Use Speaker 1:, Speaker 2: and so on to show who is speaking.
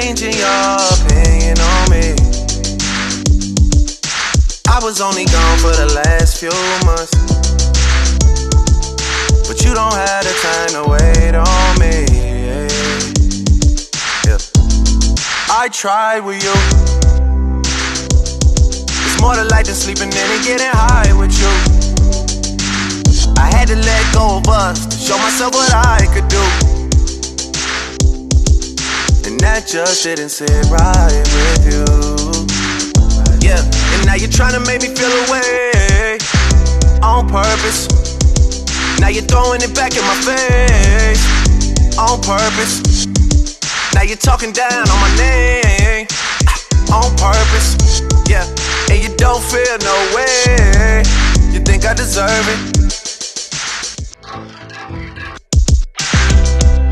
Speaker 1: changing your opinion on me. I was only gone for the last few months, but you don't have the time to wait on me. Yeah. I tried with you. It's more to life than sleeping in and getting high with you. I had to let go of us to show myself what I could do, and that just didn't sit right with you. Yeah, and now you're trying to make me feel away on purpose. Now you're throwing it back in my face on purpose. Now you're talking down on my name on purpose. Yeah, and you don't feel no way. You think I deserve it?